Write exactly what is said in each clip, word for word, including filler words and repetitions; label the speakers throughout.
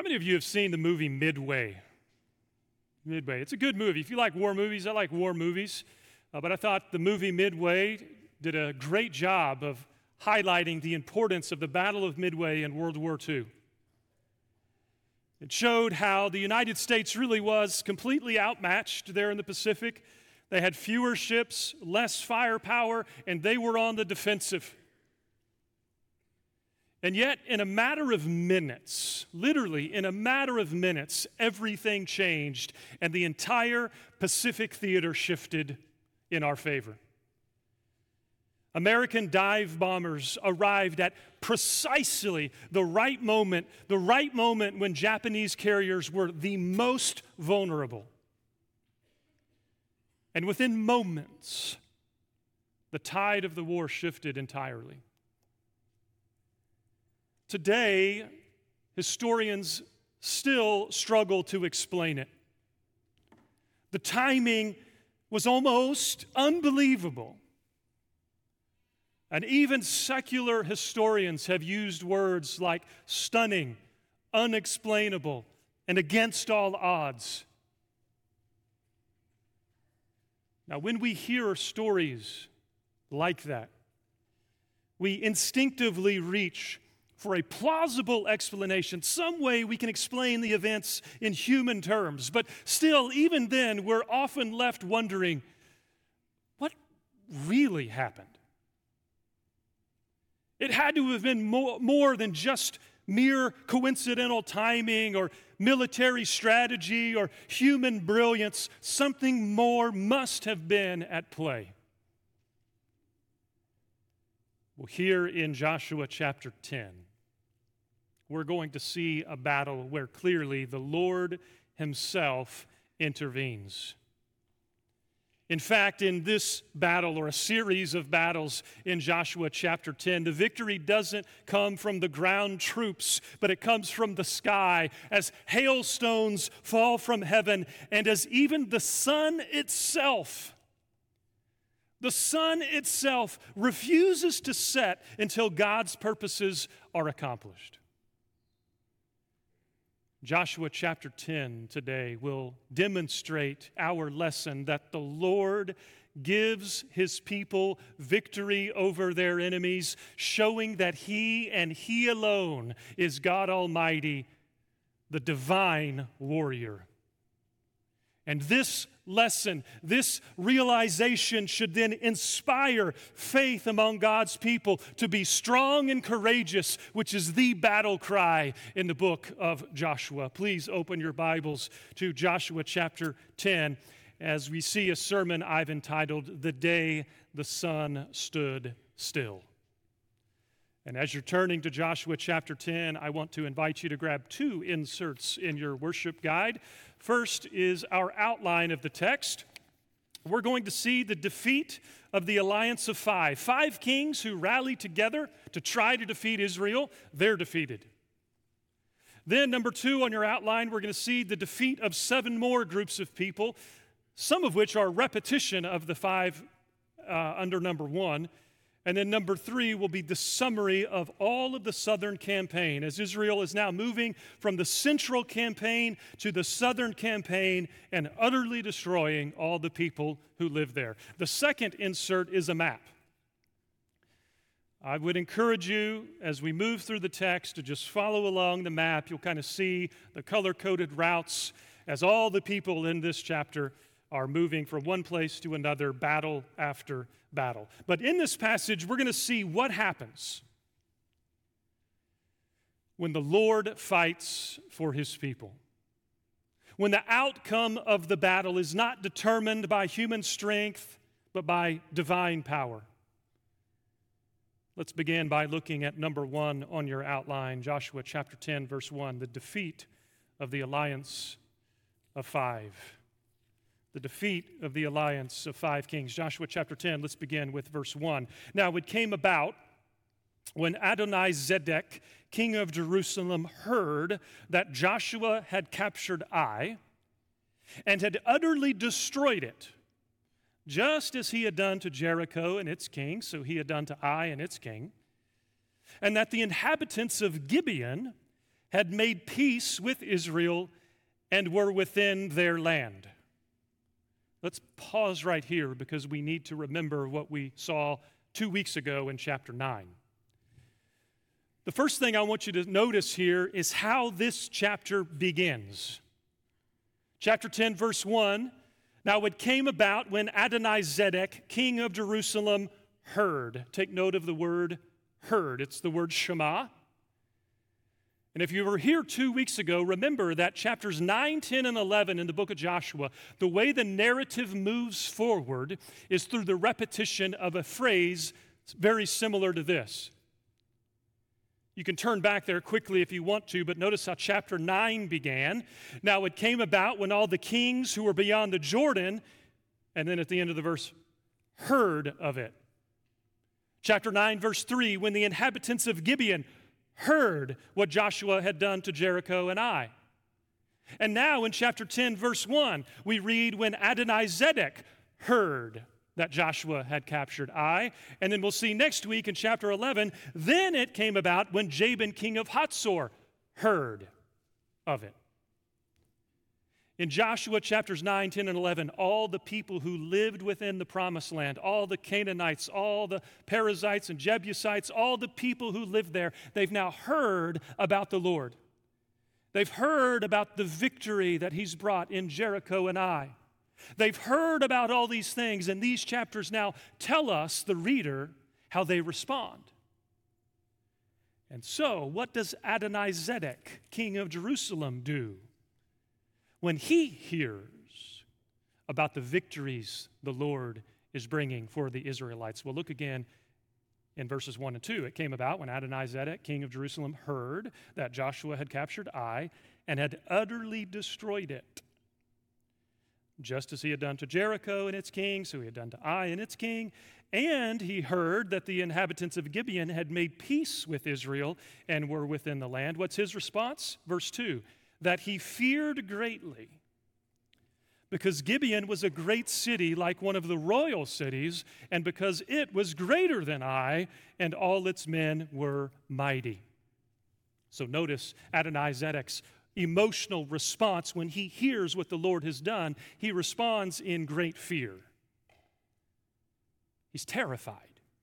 Speaker 1: How many of you have seen the movie Midway? Midway. It's a good movie. If you like war movies, I like war movies. Uh, but I thought the movie Midway did a great job of highlighting the importance of the Battle of Midway in World War Two. It showed how the United States really was completely outmatched there in the Pacific. They had fewer ships, less firepower, and they were on the defensive. And yet, in a matter of minutes, literally in a matter of minutes, everything changed, and the entire Pacific theater shifted in our favor. American dive bombers arrived at precisely the right moment, the right moment when Japanese carriers were the most vulnerable. And within moments, the tide of the war shifted entirely. Today, historians still struggle to explain it. The timing was almost unbelievable. And even secular historians have used words like stunning, unexplainable, and against all odds. Now, when we hear stories like that, we instinctively reach for a plausible explanation, some way we can explain the events in human terms. But still, even then, we're often left wondering, what really happened? It had to have been more, more than just mere coincidental timing or military strategy or human brilliance. Something more must have been at play. Well, here in Joshua chapter ten, we're going to see a battle where clearly the Lord Himself intervenes. In fact, in this battle, or a series of battles in Joshua chapter ten, the victory doesn't come from the ground troops, but it comes from the sky as hailstones fall from heaven and as even the sun itself, the sun itself refuses to set until God's purposes are accomplished. Joshua chapter ten today will demonstrate our lesson that the Lord gives His people victory over their enemies, showing that He and He alone is God Almighty, the divine warrior. And this lesson, this realization should then inspire faith among God's people to be strong and courageous, which is the battle cry in the book of Joshua. Please open your Bibles to Joshua chapter ten as we see a sermon I've entitled, "The Day the Sun Stood Still." And as you're turning to Joshua chapter ten, I want to invite you to grab two inserts in your worship guide. First is our outline of the text. We're going to see the defeat of the alliance of five. Five kings who rally together to try to defeat Israel. They're defeated. Then, number two on your outline, we're going to see the defeat of seven more groups of people, some of which are repetition of the five uh, under number one. And then number three will be the summary of all of the southern campaign, as Israel is now moving from the central campaign to the southern campaign and utterly destroying all the people who live there. The second insert is a map. I would encourage you, as we move through the text, to just follow along the map. You'll kind of see the color-coded routes as all the people in this chapter are moving from one place to another, battle after battle. But in this passage, we're going to see what happens when the Lord fights for His people. When the outcome of the battle is not determined by human strength, but by divine power. Let's begin by looking at number one on your outline, Joshua chapter ten, verse one, the defeat of the alliance of five. The defeat of the alliance of five kings. Joshua chapter ten, let's begin with verse one. Now it came about when Adonizedek, king of Jerusalem, heard that Joshua had captured Ai and had utterly destroyed it, just as he had done to Jericho and its king, so he had done to Ai and its king, and that the inhabitants of Gibeon had made peace with Israel and were within their land. Let's pause right here because we need to remember what we saw two weeks ago in chapter nine. The first thing I want you to notice here is how this chapter begins. Chapter ten, verse one, now it came about when Adonizedek, king of Jerusalem, heard. Take note of the word heard. It's the word Shema. And if you were here two weeks ago, remember that chapters nine, ten, and eleven in the book of Joshua, the way the narrative moves forward is through the repetition of a phrase very similar to this. You can turn back there quickly if you want to, but notice how chapter nine began. Now it came about when all the kings who were beyond the Jordan, and then at the end of the verse, heard of it. Chapter nine, verse three, when the inhabitants of Gibeon heard what Joshua had done to Jericho and Ai. And now in chapter ten, verse one, we read when Adonizedek heard that Joshua had captured Ai. And then we'll see next week in chapter eleven, then it came about when Jabin, king of Hatzor, heard of it. In Joshua chapters nine, ten, and eleven, all the people who lived within the promised land, all the Canaanites, all the Perizzites and Jebusites, all the people who lived there, they've now heard about the Lord. They've heard about the victory that he's brought in Jericho and Ai. They've heard about all these things, and these chapters now tell us, the reader, how they respond. And so, what does Adonizedek, king of Jerusalem, do when he hears about the victories the Lord is bringing for the Israelites? Well, look again in verses one and two. It came about when Adonizedek, king of Jerusalem, heard that Joshua had captured Ai and had utterly destroyed it, just as he had done to Jericho and its king, so he had done to Ai and its king. And he heard that the inhabitants of Gibeon had made peace with Israel and were within the land. What's his response? Verse two, that he feared greatly, because Gibeon was a great city like one of the royal cities, and because it was greater than Ai, and all its men were mighty. So notice Adonizedek's emotional response when he hears what the Lord has done. He responds in great fear. He's terrified.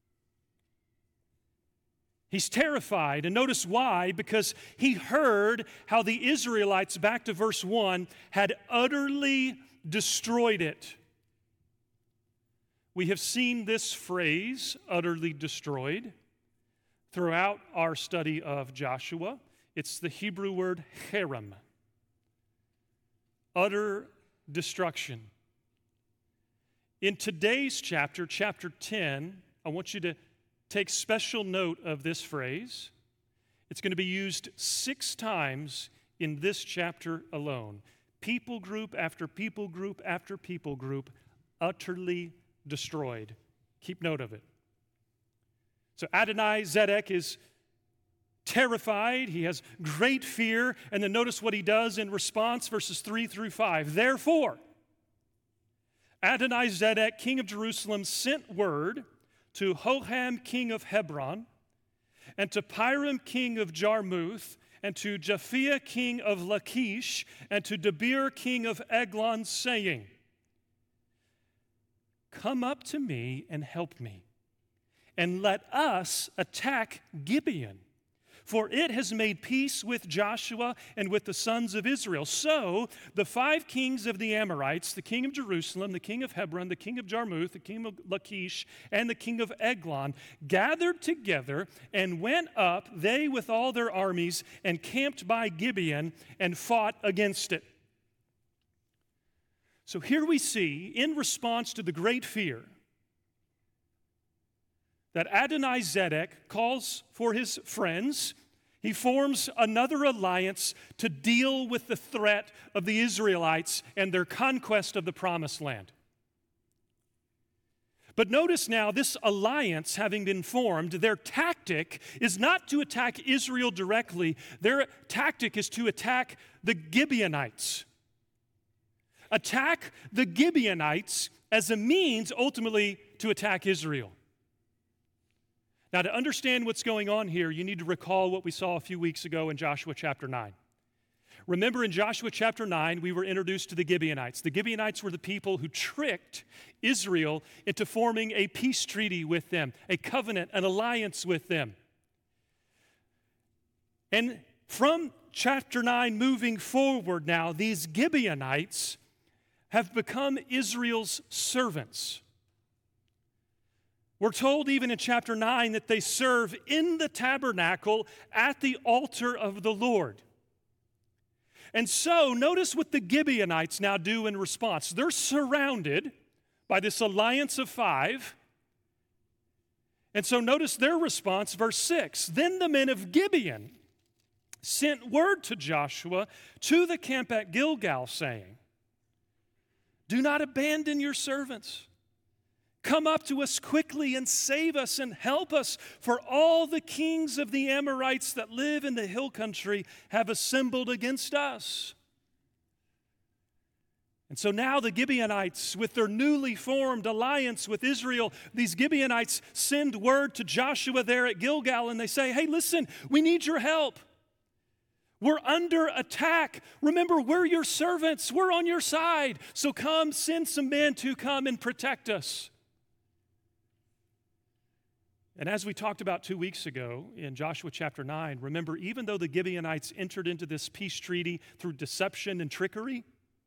Speaker 1: He's terrified, and notice why, because he heard how the Israelites, back to verse one, had utterly destroyed it. We have seen this phrase, utterly destroyed, throughout our study of Joshua. It's the Hebrew word cherem, utter destruction. In today's chapter, chapter ten, I want you to take special note of this phrase. It's going to be used six times in this chapter alone. People group after people group after people group, utterly destroyed. Keep note of it. So Adonizedek is terrified, he has great fear, and then notice what he does in response, verses three through five. Therefore, Adonizedek, king of Jerusalem, sent word to Hoham, king of Hebron, and to Piram, king of Jarmuth, and to Japhia, king of Lachish, and to Debir, king of Eglon, saying, come up to me and help me, and let us attack Gibeon, for it has made peace with Joshua and with the sons of Israel. So the five kings of the Amorites, the king of Jerusalem, the king of Hebron, the king of Jarmuth, the king of Lachish, and the king of Eglon, gathered together and went up, they with all their armies, and camped by Gibeon and fought against it. So here we see, in response to the great fear, that Adonizedek calls for his friends. He forms another alliance to deal with the threat of the Israelites and their conquest of the promised land. But notice now, this alliance having been formed, their tactic is not to attack Israel directly. Their tactic is to attack the Gibeonites. Attack the Gibeonites as a means, ultimately, to attack Israel. Now, to understand what's going on here, you need to recall what we saw a few weeks ago in Joshua chapter nine. Remember, in Joshua chapter nine, we were introduced to the Gibeonites. The Gibeonites were the people who tricked Israel into forming a peace treaty with them, a covenant, an alliance with them. And from chapter nine moving forward now, these Gibeonites have become Israel's servants. We're told even in chapter nine that they serve in the tabernacle at the altar of the Lord. And so, notice what the Gibeonites now do in response. They're surrounded by this alliance of five. And so notice their response, verse six. Then the men of Gibeon sent word to Joshua to the camp at Gilgal, saying, do not abandon your servants. Come up to us quickly and save us and help us, for all the kings of the Amorites that live in the hill country have assembled against us. And so now the Gibeonites, with their newly formed alliance with Israel, these Gibeonites send word to Joshua there at Gilgal, and they say, hey, listen, we need your help. We're under attack. Remember, we're your servants. We're on your side. So come, send some men to come and protect us. And as we talked about two weeks ago in Joshua chapter nine, remember, even though the Gibeonites entered into this peace treaty through deception and trickery,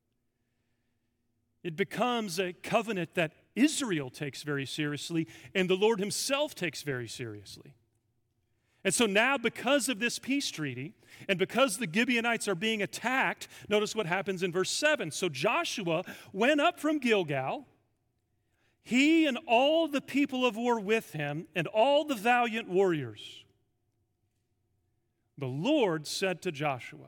Speaker 1: it becomes a covenant that Israel takes very seriously and the Lord himself takes very seriously. And so now, because of this peace treaty, and because the Gibeonites are being attacked, notice what happens in verse seven. So Joshua went up from Gilgal, he and all the people of war with him, and all the valiant warriors. The Lord said to Joshua,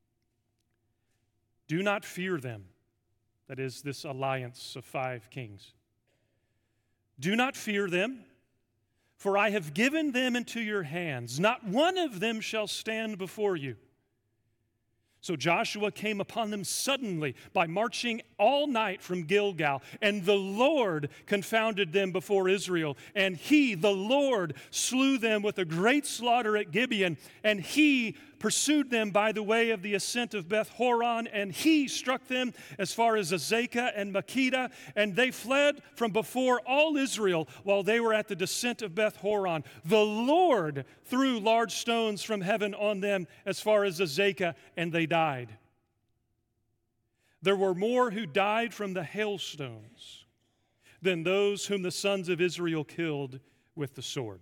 Speaker 1: do not fear them. That is, this alliance of five kings. Do not fear them. For I have given them into your hands. Not one of them shall stand before you. So Joshua came upon them suddenly by marching all night from Gilgal, and the Lord confounded them before Israel. And he, the Lord, slew them with a great slaughter at Gibeon, and he pursued them by the way of the ascent of Beth Horon, and he struck them as far as Azekah and Makkedah, and they fled from before all Israel while they were at the descent of Beth Horon. The Lord threw large stones from heaven on them as far as Azekah, and they died. There were more who died from the hailstones than those whom the sons of Israel killed with the sword.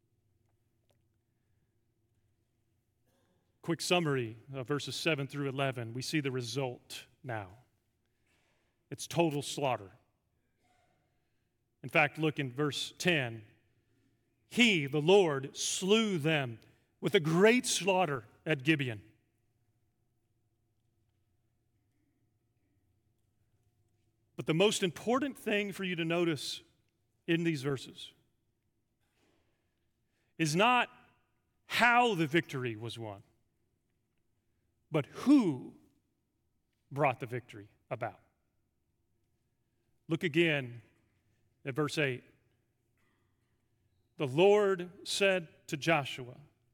Speaker 1: Quick summary of verses seven through eleven. We see the result now. It's total slaughter. In fact, look in verse ten. He, the Lord, slew them with a great slaughter at Gibeon. But the most important thing for you to notice in these verses is not how the victory was won, but who brought the victory about. Look again at verse eight. The Lord said to Joshua,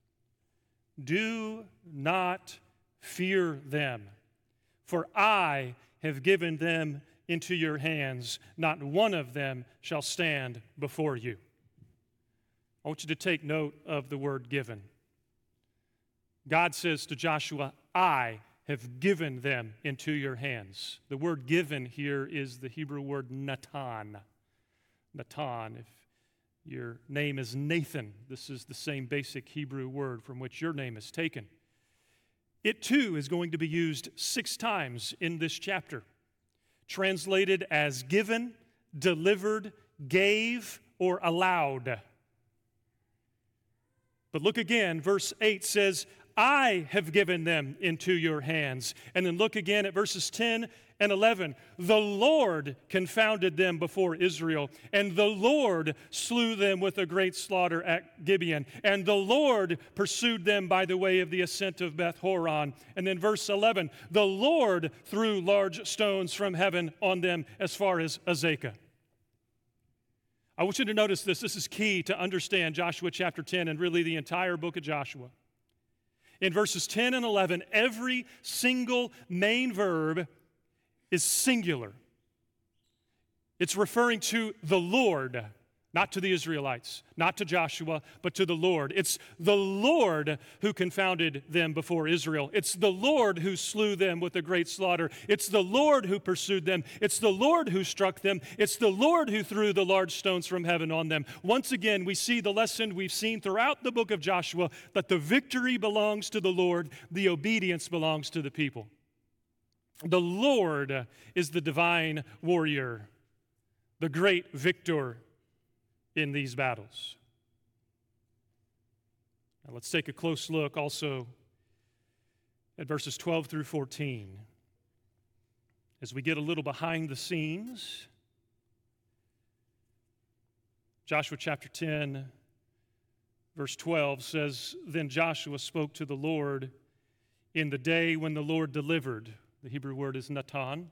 Speaker 1: do not fear them, for I have given them into your hands. Not one of them shall stand before you. I want you to take note of the word given. God says to Joshua, I have given them into your hands. The word given here is the Hebrew word natan. Natan. If your name is Nathan, this is the same basic Hebrew word from which your name is taken. It too is going to be used six times in this chapter, translated as given, delivered, gave, or allowed. But look again, verse eight says, I have given them into your hands. And then look again at verses ten and eleven. The Lord confounded them before Israel, and the Lord slew them with a great slaughter at Gibeon, and the Lord pursued them by the way of the ascent of Beth Horon. And then verse eleven, the Lord threw large stones from heaven on them as far as Azekah. I want you to notice this. This is key to understand Joshua chapter ten and really the entire book of Joshua. In verses ten and eleven, every single main verb is singular. It's referring to the Lord, not to the Israelites, not to Joshua, but to the Lord. It's the Lord who confounded them before Israel. It's the Lord who slew them with a great slaughter. It's the Lord who pursued them. It's the Lord who struck them. It's the Lord who threw the large stones from heaven on them. Once again, we see the lesson we've seen throughout the book of Joshua, that the victory belongs to the Lord, the obedience belongs to the people. The Lord is the divine warrior, the great victor in these battles. Now let's take a close look also at verses twelve through fourteen. As we get a little behind the scenes, Joshua chapter ten, verse twelve says, "Then Joshua spoke to the Lord in the day when the Lord delivered." The Hebrew word is Natan.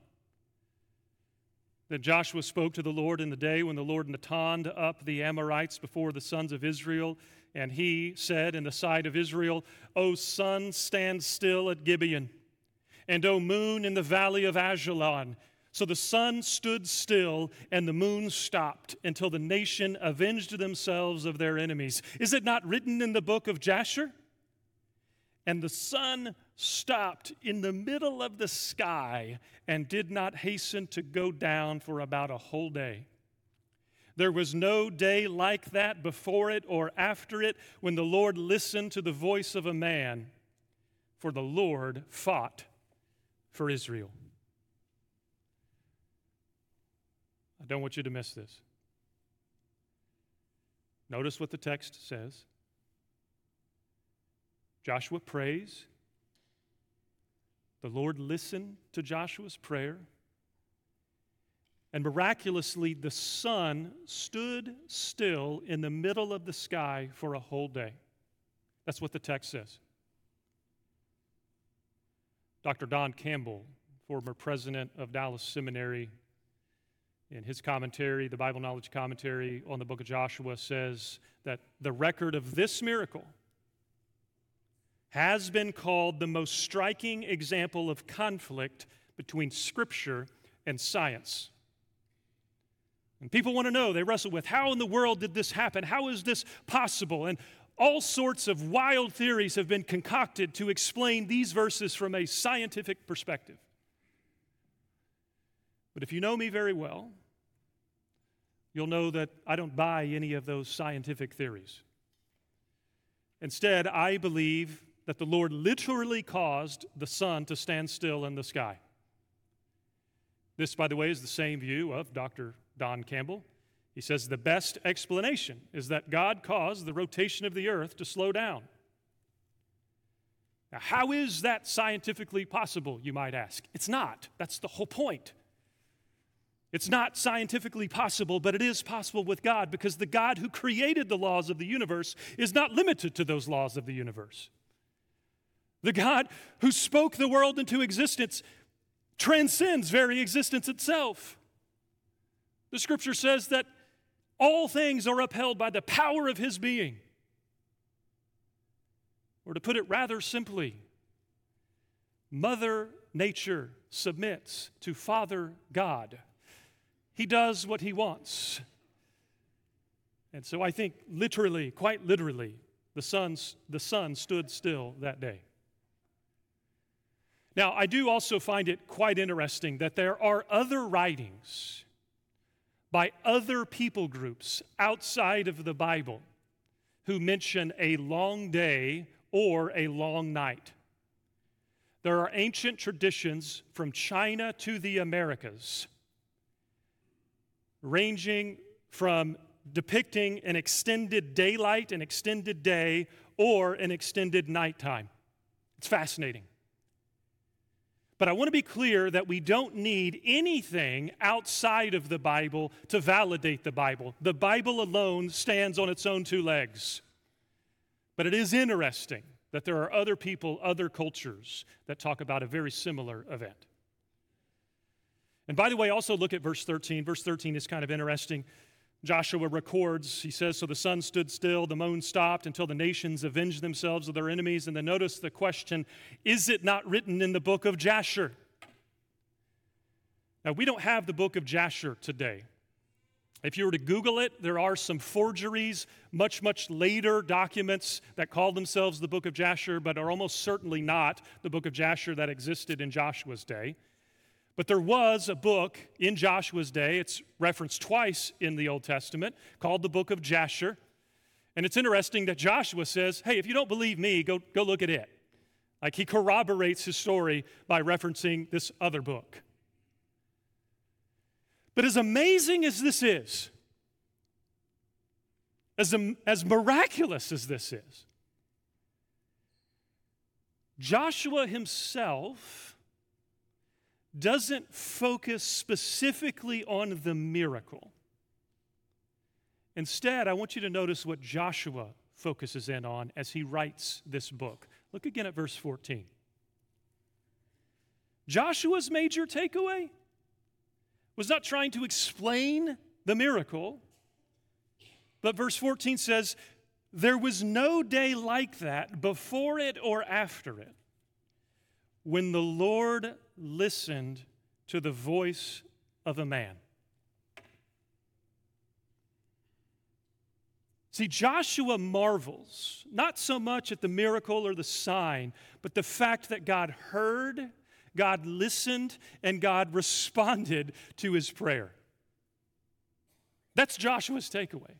Speaker 1: Then Joshua spoke to the Lord in the day when the Lord nataned up the Amorites before the sons of Israel. And he said in the sight of Israel, "O sun, stand still at Gibeon, and O moon in the valley of Ajalon." So the sun stood still and the moon stopped until the nation avenged themselves of their enemies. Is it not written in the book of Jasher? And the sun stopped in the middle of the sky and did not hasten to go down for about a whole day. There was no day like that before it or after it when the Lord listened to the voice of a man, for the Lord fought for Israel. I don't want you to miss this. Notice what the text says. Joshua prays. The Lord listened to Joshua's prayer. And miraculously, the sun stood still in the middle of the sky for a whole day. That's what the text says. Doctor Don Campbell, former president of Dallas Seminary, in his commentary, the Bible Knowledge Commentary on the book of Joshua, says that the record of this miracle has been called the most striking example of conflict between Scripture and science. And people want to know, they wrestle with, how in the world did this happen? How is this possible? And all sorts of wild theories have been concocted to explain these verses from a scientific perspective. But if you know me very well, you'll know that I don't buy any of those scientific theories. Instead, I believe that the Lord literally caused the sun to stand still in the sky. This, by the way, is the same view of Doctor Don Campbell. He says the best explanation is that God caused the rotation of the earth to slow down. Now, how is that scientifically possible, you might ask? It's not. That's the whole point. It's not scientifically possible, but it is possible with God, because the God who created the laws of the universe is not limited to those laws of the universe. The God who spoke the world into existence transcends very existence itself. The Scripture says that all things are upheld by the power of His being. Or to put it rather simply, Mother Nature submits to Father God. He does what He wants. And so I think literally, quite literally, the sun's, the sun stood still that day. Now, I do also find it quite interesting that there are other writings by other people groups outside of the Bible who mention a long day or a long night. There are ancient traditions from China to the Americas, ranging from depicting an extended daylight, an extended day, or an extended nighttime. It's fascinating. But I want to be clear that we don't need anything outside of the Bible to validate the Bible. The Bible alone stands on its own two legs. But it is interesting that there are other people, other cultures that talk about a very similar event. And by the way, also look at verse thirteen. Verse thirteen is kind of interesting. Joshua records, he says, so the sun stood still, the moon stopped until the nations avenged themselves of their enemies. And then notice the question, is it not written in the book of Jasher? Now, we don't have the book of Jasher today. If you were to Google it, there are some forgeries, much, much later documents that call themselves the book of Jasher, but are almost certainly not the book of Jasher that existed in Joshua's day. But there was a book in Joshua's day, it's referenced twice in the Old Testament, called the book of Jasher. And it's interesting that Joshua says, hey, if you don't believe me, go, go look at it. Like he corroborates his story by referencing this other book. But as amazing as this is, as, as miraculous as this is, Joshua himself doesn't focus specifically on the miracle. Instead, I want you to notice what Joshua focuses in on as he writes this book. Look again at verse fourteen. Joshua's major takeaway was not trying to explain the miracle, but verse fourteen says, there was no day like that before it or after it, when the Lord listened to the voice of a man. See, Joshua marvels, not so much at the miracle or the sign, but the fact that God heard, God listened, and God responded to his prayer. That's Joshua's takeaway.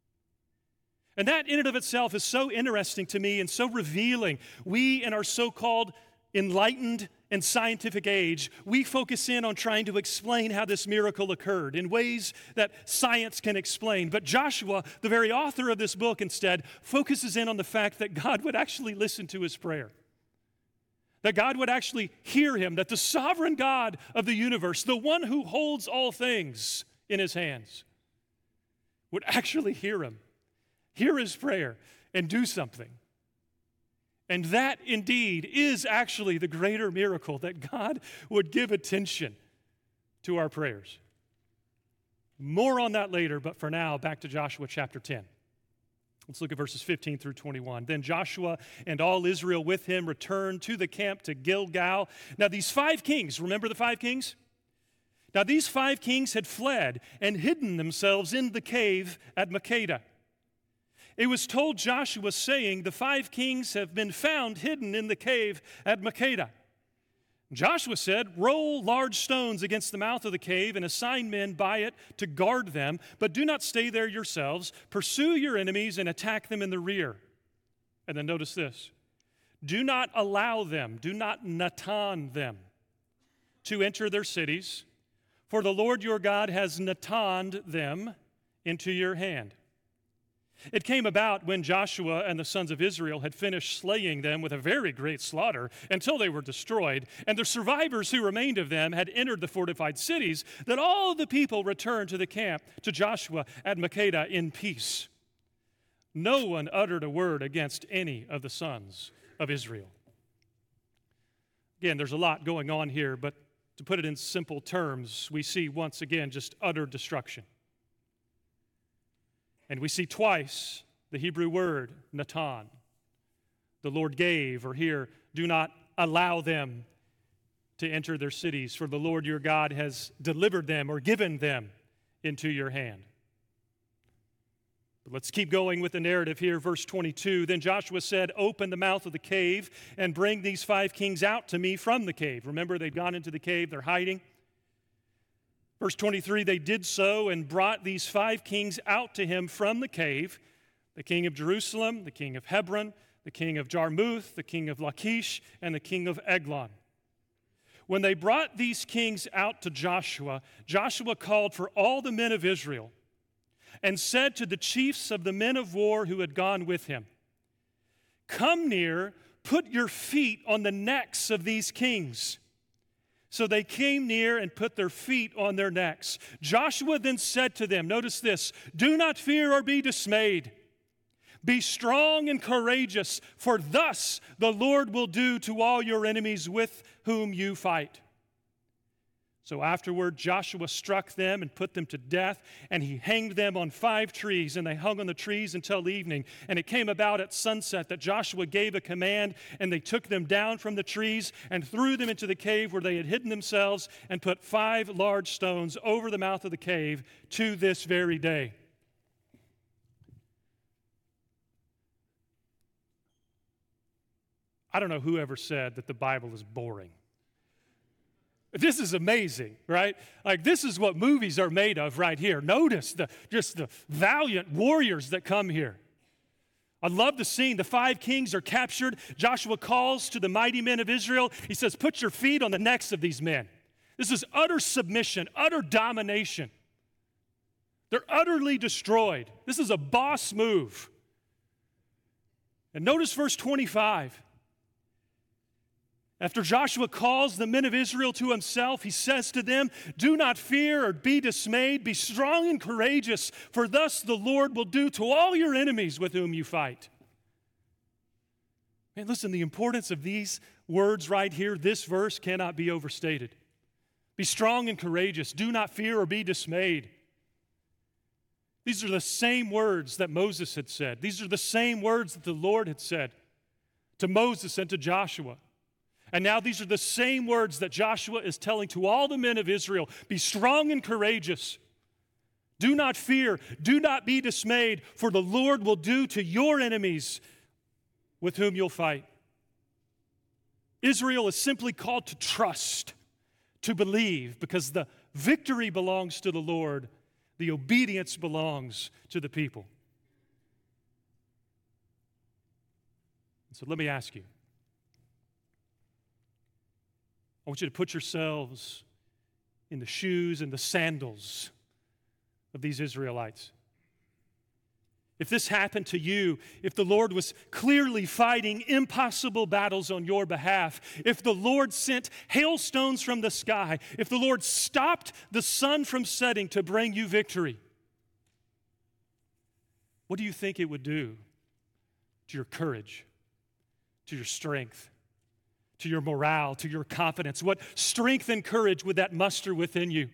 Speaker 1: And that in and of itself is so interesting to me and so revealing. We in our so-called enlightened and scientific age, we focus in on trying to explain how this miracle occurred in ways that science can explain. But Joshua, the very author of this book, instead, focuses in on the fact that God would actually listen to his prayer. That God would actually hear him, that the sovereign God of the universe, the one who holds all things in his hands, would actually hear him, hear his prayer, and do something. And that indeed is actually the greater miracle, that God would give attention to our prayers. More on that later, but for now, back to Joshua chapter ten. Let's look at verses fifteen through twenty-one. Then Joshua and all Israel with him returned to the camp to Gilgal. Now these five kings, remember the five kings? Now these five kings had fled and hidden themselves in the cave at Makkedah. It was told Joshua, saying, the five kings have been found hidden in the cave at Makkedah. Joshua said, roll large stones against the mouth of the cave and assign men by it to guard them, but do not stay there yourselves. Pursue your enemies and attack them in the rear. And then notice this. Do not allow them, do not natan them to enter their cities, for the Lord your God has nataned them into your hand. It came about when Joshua and the sons of Israel had finished slaying them with a very great slaughter until they were destroyed, and the survivors who remained of them had entered the fortified cities, that all the people returned to the camp to Joshua at Makkedah in peace. No one uttered a word against any of the sons of Israel. Again, there's a lot going on here, but to put it in simple terms, we see once again just utter destruction. And we see twice the Hebrew word, natan. The Lord gave, or here, do not allow them to enter their cities, for the Lord your God has delivered them or given them into your hand. But let's keep going with the narrative here, verse twenty-two. Then Joshua said, open the mouth of the cave and bring these five kings out to me from the cave. Remember, they've gone into the cave, they're hiding. Verse twenty-three, they did so and brought these five kings out to him from the cave, the king of Jerusalem, the king of Hebron, the king of Jarmuth, the king of Lachish, and the king of Eglon. When they brought these kings out to Joshua, Joshua called for all the men of Israel and said to the chiefs of the men of war who had gone with him, come near, put your feet on the necks of these kings. So they came near and put their feet on their necks. Joshua then said to them, notice this, do not fear or be dismayed. Be strong and courageous, for thus the Lord will do to all your enemies with whom you fight. So afterward, Joshua struck them and put them to death, and he hanged them on five trees, and they hung on the trees until evening. And it came about at sunset that Joshua gave a command, and they took them down from the trees and threw them into the cave where they had hidden themselves, and put five large stones over the mouth of the cave to this very day. I don't know who ever said that the Bible is boring. This is amazing, right? Like, this is what movies are made of right here. Notice the just the valiant warriors that come here. I love the scene. The five kings are captured. Joshua calls to the mighty men of Israel. He says, put your feet on the necks of these men. This is utter submission, utter domination. They're utterly destroyed. This is a boss move. And notice verse twenty-five. After Joshua calls the men of Israel to himself, he says to them, do not fear or be dismayed. Be strong and courageous, for thus the Lord will do to all your enemies with whom you fight. And listen, the importance of these words right here, this verse cannot be overstated. Be strong and courageous. Do not fear or be dismayed. These are the same words that Moses had said. These are the same words that the Lord had said to Moses and to Joshua. And now these are the same words that Joshua is telling to all the men of Israel. Be strong and courageous. Do not fear. Do not be dismayed, for the Lord will do to your enemies with whom you'll fight. Israel is simply called to trust, to believe, because the victory belongs to the Lord. The obedience belongs to the people. So let me ask you. I want you to put yourselves in the shoes and the sandals of these Israelites. If this happened to you, if the Lord was clearly fighting impossible battles on your behalf, if the Lord sent hailstones from the sky, if the Lord stopped the sun from setting to bring you victory, what do you think it would do to your courage, to your strength, to your morale, to your confidence? What strength and courage would that muster within you?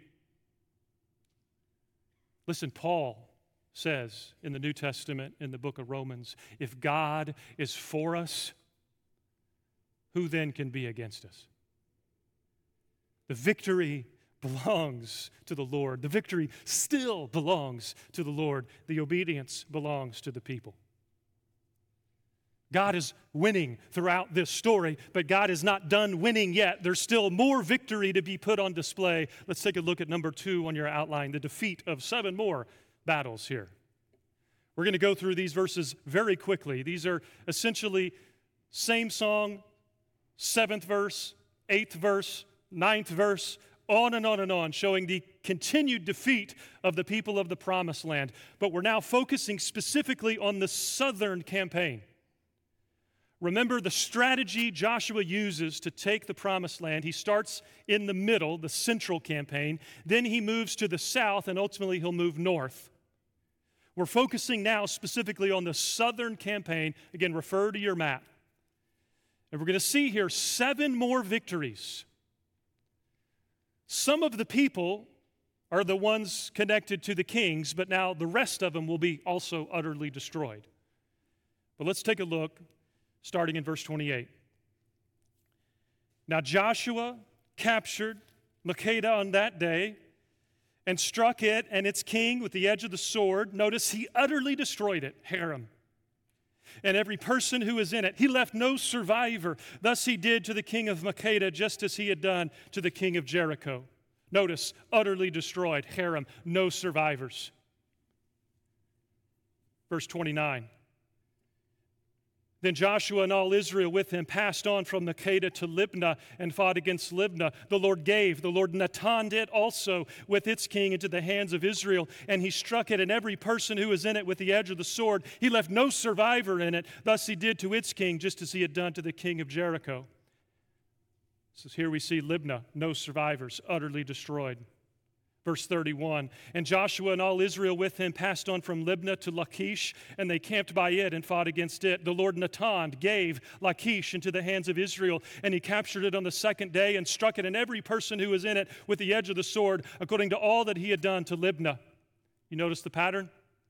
Speaker 1: Listen, Paul says in the New Testament, in the book of Romans, if God is for us, who then can be against us? The victory belongs to the Lord. The victory still belongs to the Lord. The obedience belongs to the people. God is winning throughout this story, but God is not done winning yet. There's still more victory to be put on display. Let's take a look at number two on your outline, the defeat of seven more battles here. We're going to go through these verses very quickly. These are essentially same song, seventh verse, eighth verse, ninth verse, on and on and on, showing the continued defeat of the people of the Promised Land. But we're now focusing specifically on the southern campaign. Remember the strategy Joshua uses to take the Promised Land. He starts in the middle, the central campaign. Then he moves to the south, and ultimately he'll move north. We're focusing now specifically on the southern campaign. Again, refer to your map. And we're going to see here seven more victories. Some of the people are the ones connected to the kings, but now the rest of them will be also utterly destroyed. But let's take a look. Starting in verse twenty-eight. Now Joshua captured Makkedah on that day and struck it and its king with the edge of the sword. Notice he utterly destroyed it, Haram, and every person who was in it. He left no survivor. Thus he did to the king of Makkedah just as he had done to the king of Jericho. Notice, utterly destroyed, Haram, no survivors. Verse twenty-nine. Then Joshua and all Israel with him passed on from Makkedah to Libnah and fought against Libnah. The Lord gave, the Lord Natanned it also with its king into the hands of Israel, and he struck it and every person who was in it with the edge of the sword. He left no survivor in it. Thus he did to its king just as he had done to the king of Jericho. So here we see Libnah, no survivors, utterly destroyed. Verse thirty-one, and Joshua and all Israel with him passed on from Libnah to Lachish, and they camped by it and fought against it. The Lord Natan gave Lachish into the hands of Israel, and he captured it on the second day and struck it and every person who was in it with the edge of the sword, according to all that he had done to Libnah. You notice the pattern?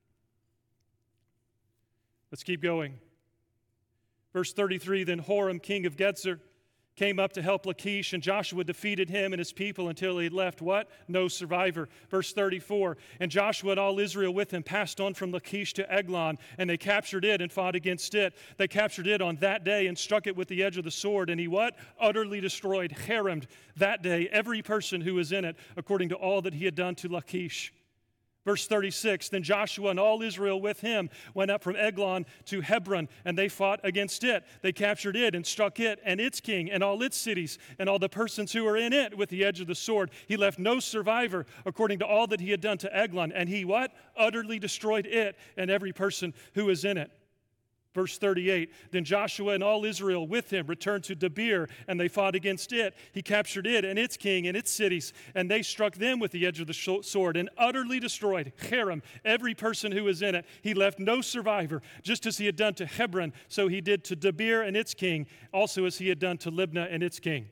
Speaker 1: Let's keep going. Verse thirty-three, then Horam, king of Gezer, came up to help Lachish, and Joshua defeated him and his people until he had left what? No survivor. Verse thirty-four, and Joshua and all Israel with him passed on from Lachish to Eglon, and they captured it and fought against it. They captured it on that day and struck it with the edge of the sword, and he what? Utterly destroyed, harrimed that day every person who was in it, according to all that he had done to Lachish. Verse thirty-six, then Joshua and all Israel with him went up from Eglon to Hebron, and they fought against it. They captured it and struck it and its king and all its cities and all the persons who were in it with the edge of the sword. He left no survivor according to all that he had done to Eglon. And he what? Utterly destroyed it and every person who was in it. Verse thirty-eight, then Joshua and all Israel with him returned to Debir, and they fought against it. He captured it and its king and its cities, and they struck them with the edge of the sword and utterly destroyed Haram, every person who was in it. He left no survivor, just as he had done to Hebron, so he did to Debir and its king, also as he had done to Libnah and its king.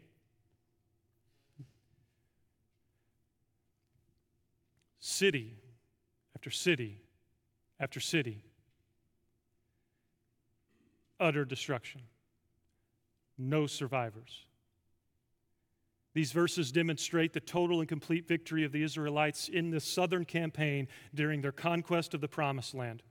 Speaker 1: City after city after city. Utter destruction. No survivors. These verses demonstrate the total and complete victory of the Israelites in the southern campaign during their conquest of the Promised Land.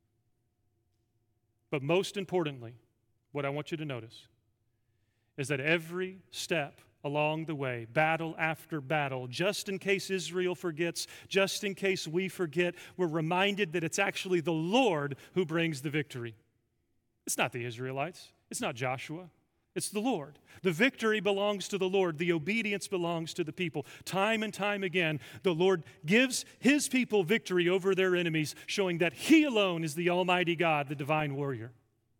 Speaker 1: But most importantly, what I want you to notice is that every step along the way, battle after battle, just in case Israel forgets, just in case we forget, we're reminded that it's actually the Lord who brings the victory. It's not the Israelites. It's not Joshua. It's the Lord. The victory belongs to the Lord. The obedience belongs to the people. Time and time again, the Lord gives his people victory over their enemies, showing that he alone is the Almighty God, the divine warrior.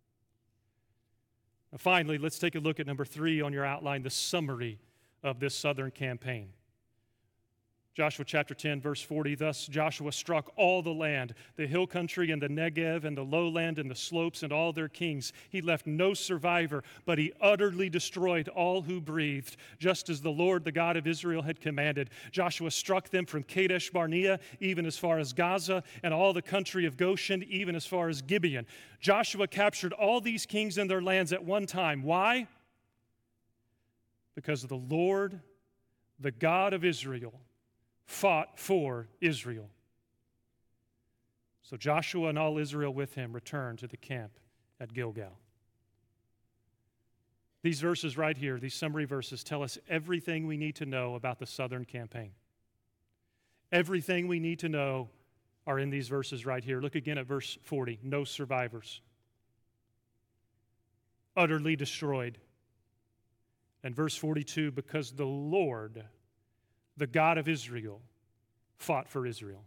Speaker 1: Now finally, let's take a look at number three on your outline, the summary of this southern campaign. Joshua chapter ten, verse forty, thus Joshua struck all the land, the hill country and the Negev and the lowland and the slopes and all their kings. He left no survivor, but he utterly destroyed all who breathed, just as the Lord, the God of Israel, had commanded. Joshua struck them from Kadesh Barnea, even as far as Gaza, and all the country of Goshen, even as far as Gibeon. Joshua captured all these kings and their lands at one time. Why? Because the Lord, the God of Israel, fought for Israel. So Joshua and all Israel with him returned to the camp at Gilgal. These verses right here, these summary verses, tell us everything we need to know about the southern campaign. Everything we need to know are in these verses right here. Look again at verse forty. No survivors. Utterly destroyed. And verse forty-two, because the Lord, the God of Israel, fought for Israel.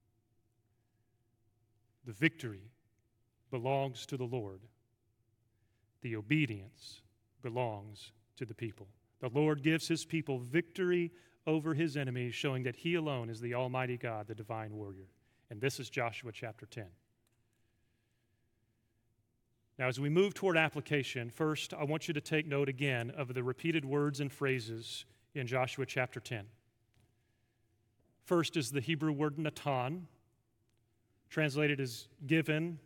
Speaker 1: The victory belongs to the Lord. The obedience belongs to the people. The Lord gives his people victory over his enemies, showing that he alone is the Almighty God, the divine warrior. And this is Joshua chapter ten. Now, as we move toward application, first, I want you to take note again of the repeated words and phrases in Joshua chapter ten. First is the Hebrew word Natan, translated as given.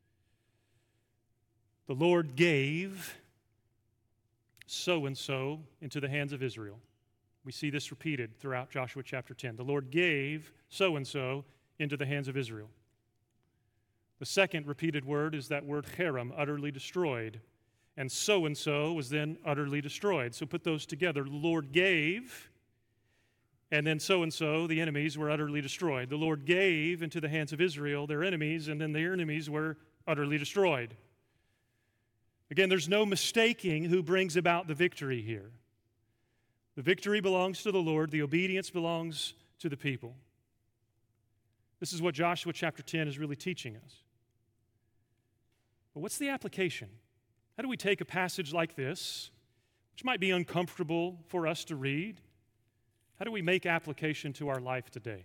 Speaker 1: The Lord gave so-and-so into the hands of Israel. We see this repeated throughout Joshua chapter ten. The Lord gave so-and-so into the hands of Israel. The second repeated word is that word Haram, utterly destroyed. And so-and-so was then utterly destroyed. So put those together. The Lord gave, and then so-and-so, the enemies, were utterly destroyed. The Lord gave into the hands of Israel their enemies, and then their enemies were utterly destroyed. Again, there's no mistaking who brings about the victory here. The victory belongs to the Lord. The obedience belongs to the people. This is what Joshua chapter ten is really teaching us. But what's the application? How do we take a passage like this, which might be uncomfortable for us to read? How do we make application to our life today?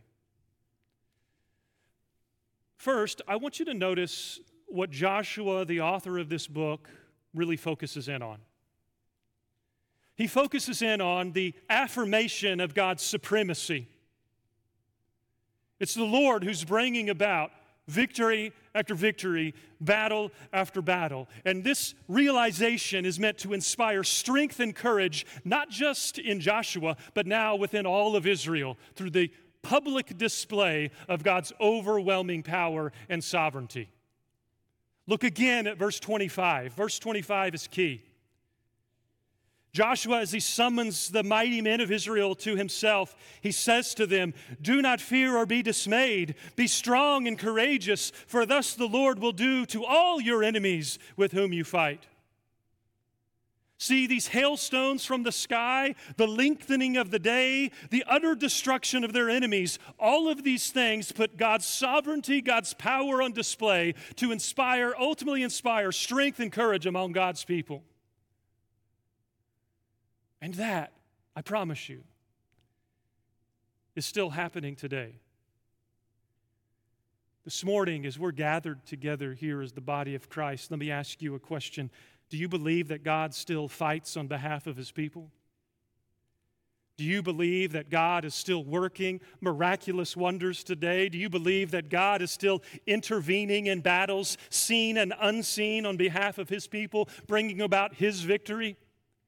Speaker 1: First, I want you to notice what Joshua, the author of this book, really focuses in on. He focuses in on the affirmation of God's supremacy. It's the Lord who's bringing about victory after victory, battle after battle. And this realization is meant to inspire strength and courage, not just in Joshua, but now within all of Israel through the public display of God's overwhelming power and sovereignty. Look again at verse twenty-five. Verse twenty-five is key. Joshua, as he summons the mighty men of Israel to himself, he says to them, "Do not fear or be dismayed. Be strong and courageous, for thus the Lord will do to all your enemies with whom you fight." See, these hailstones from the sky, the lengthening of the day, the utter destruction of their enemies, all of these things put God's sovereignty, God's power on display to inspire, ultimately inspire strength and courage among God's people. And that, I promise you, is still happening today. This morning, as we're gathered together here as the body of Christ, let me ask you a question. Do you believe that God still fights on behalf of His people? Do you believe that God is still working miraculous wonders today? Do you believe that God is still intervening in battles, seen and unseen, on behalf of His people, bringing about His victory?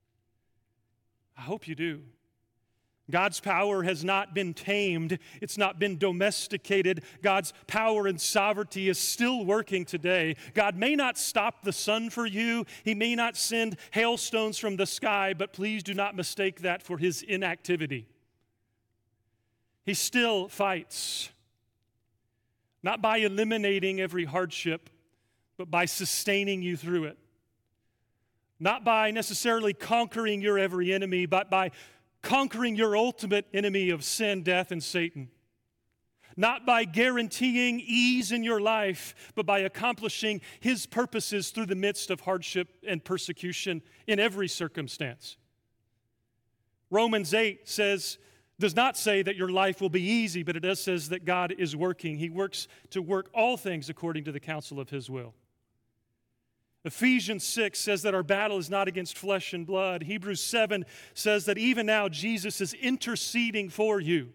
Speaker 1: I hope you do. God's power has not been tamed. It's not been domesticated. God's power and sovereignty is still working today. God may not stop the sun for you. He may not send hailstones from the sky, but please do not mistake that for His inactivity. He still fights, not by eliminating every hardship, but by sustaining you through it. Not by necessarily conquering your every enemy, but by conquering your ultimate enemy of sin, death, and Satan. Not by guaranteeing ease in your life, but by accomplishing His purposes through the midst of hardship and persecution in every circumstance. Romans eight says, does not say that your life will be easy, but it does says that God is working. He works to work all things according to the counsel of His will. Ephesians six says that our battle is not against flesh and blood. Hebrews seven says that even now Jesus is interceding for you.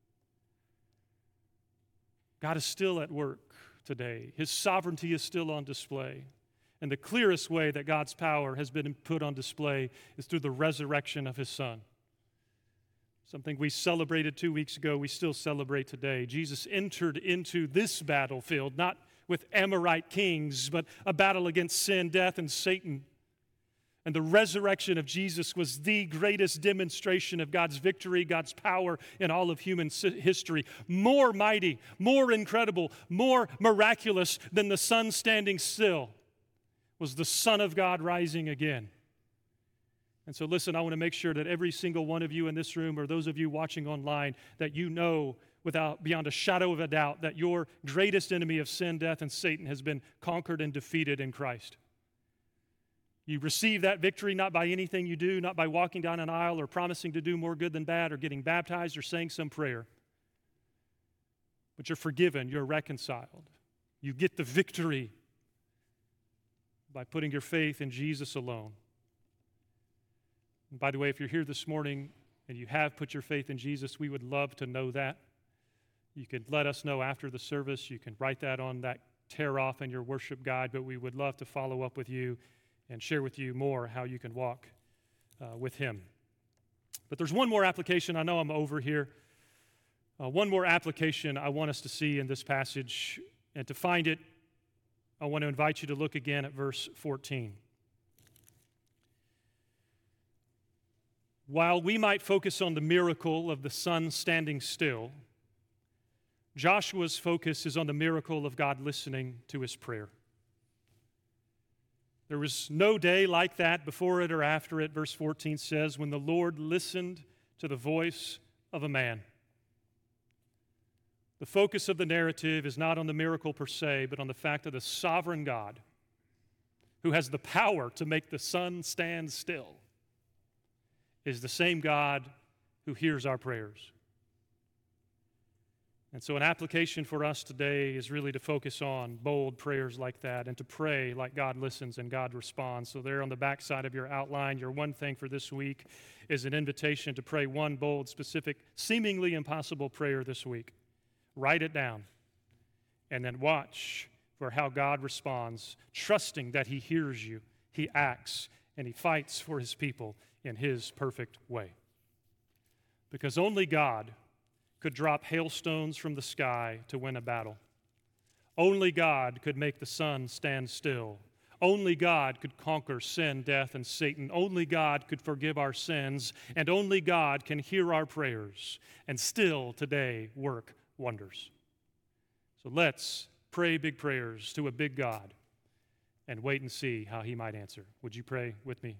Speaker 1: God is still at work today. His sovereignty is still on display. And the clearest way that God's power has been put on display is through the resurrection of His Son. Something we celebrated two weeks ago, we still celebrate today. Jesus entered into this battlefield, not with Amorite kings, but a battle against sin, death, and Satan. And the resurrection of Jesus was the greatest demonstration of God's victory, God's power in all of human history. More mighty, more incredible, more miraculous than the sun standing still was the Son of God rising again. And so listen, I want to make sure that every single one of you in this room, or those of you watching online, that you know without beyond a shadow of a doubt that your greatest enemy of sin, death, and Satan has been conquered and defeated in Christ. You receive that victory not by anything you do, not by walking down an aisle or promising to do more good than bad or getting baptized or saying some prayer. But you're forgiven, you're reconciled. You get the victory by putting your faith in Jesus alone. And by the way, if you're here this morning and you have put your faith in Jesus, we would love to know that. You can let us know after the service. You can write that on that tear off in your worship guide, but we would love to follow up with you and share with you more how you can walk uh, with Him. But there's one more application. I know I'm over here. Uh, one more application I want us to see in this passage. And to find it, I want to invite you to look again at verse fourteen. While we might focus on the miracle of the sun standing still, Joshua's focus is on the miracle of God listening to his prayer. There was no day like that before it or after it, verse fourteen says, when the Lord listened to the voice of a man. The focus of the narrative is not on the miracle per se, but on the fact of the sovereign God who has the power to make the sun stand still is the same God who hears our prayers. And so an application for us today is really to focus on bold prayers like that and to pray like God listens and God responds. So there on the back side of your outline, your one thing for this week is an invitation to pray one bold, specific, seemingly impossible prayer this week. Write it down and then watch for how God responds, trusting that He hears you, He acts, and He fights for His people in His perfect way. Because only God could drop hailstones from the sky to win a battle. Only God could make the sun stand still. Only God could conquer sin, death, and Satan. Only God could forgive our sins, and only God can hear our prayers and still today work wonders. So let's pray big prayers to a big God and wait and see how He might answer. Would you pray with me?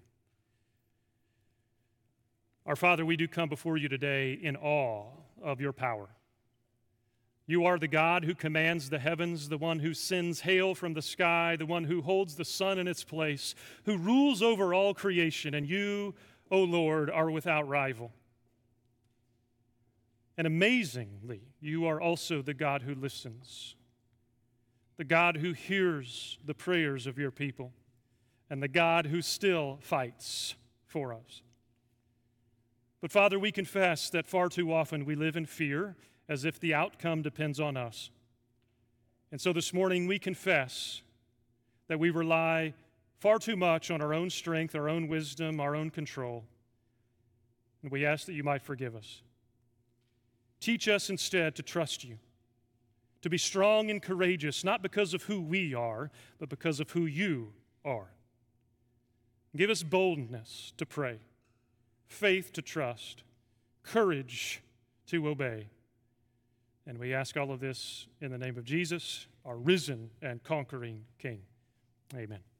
Speaker 1: Our Father, we do come before you today in awe of your power. You are the God who commands the heavens, the one who sends hail from the sky, the one who holds the sun in its place, who rules over all creation, and you, O Lord, are without rival. And amazingly, you are also the God who listens, the God who hears the prayers of your people, and the God who still fights for us. But Father, we confess that far too often we live in fear as if the outcome depends on us. And so this morning we confess that we rely far too much on our own strength, our own wisdom, our own control. And we ask that you might forgive us. Teach us instead to trust you, to be strong and courageous, not because of who we are, but because of who you are. Give us boldness to pray, faith to trust, courage to obey. And we ask all of this in the name of Jesus, our risen and conquering King. Amen.